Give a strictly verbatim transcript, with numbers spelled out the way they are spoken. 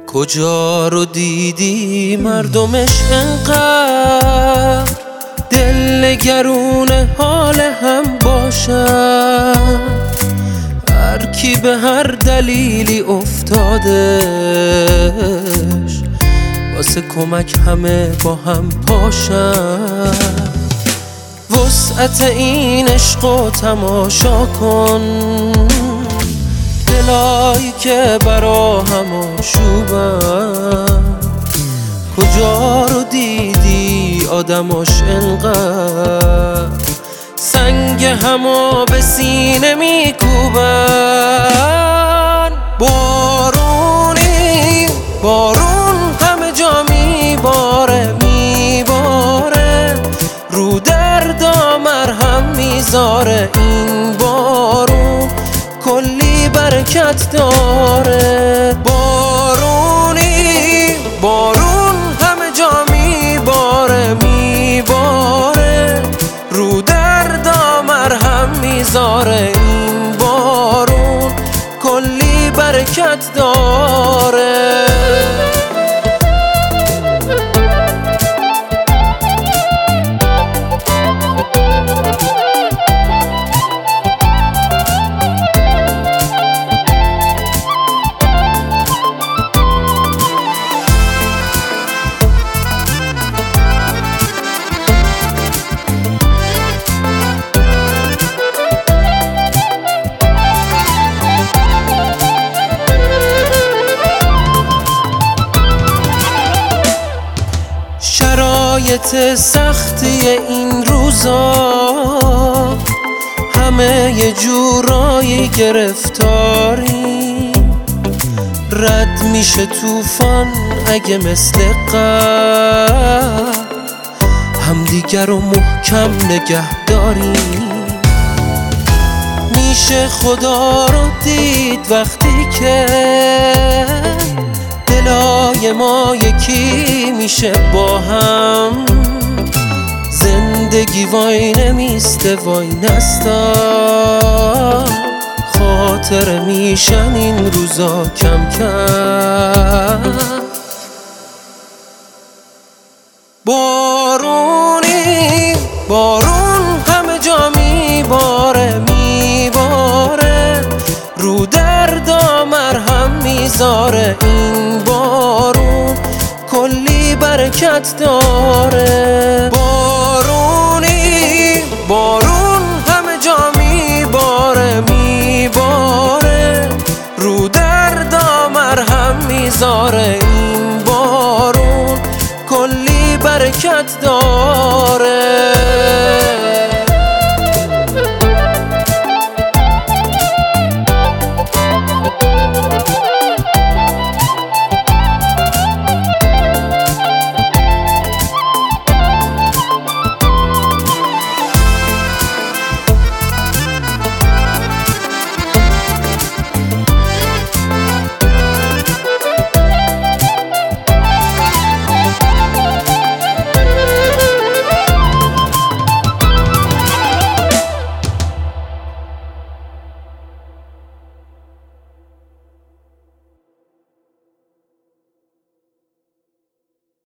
کجا رو دیدی مردمش انقدر دلنگرون حال هم باشن؟ هر کی به هر دلیلی افتادش واسه کمک همه با هم پاشن. وسعت این عشقو تماشا کن، دلایی که برا هم آشوبن. کجا رو دیدی آدماش انقدر سنگ همو به سینه میکوبن؟ بارونی بارون همه جا میباره میباره، رو دردا مرهم میذاره. این بارون کلی برکت داره. بارونی بارون همه جا میباره میباره، رو دردا مرهم میذاره. این بارون کلی برکت داره. شرایط سختی این روزا همه یه جورایی گرفتاری، رد میشه طوفان اگه مثل قبل همدیگر رو محکم نگه داریم. میشه خدا رو دید وقتی که دلای ما یکی میشه با هم. زندگی وای نمیسته وای نستا، خاطر میشن این روزا کم کم. بارونی بارون همه جا میباره میباره، رو دردا مرهم میذاره. این بارون کلی برکت داره.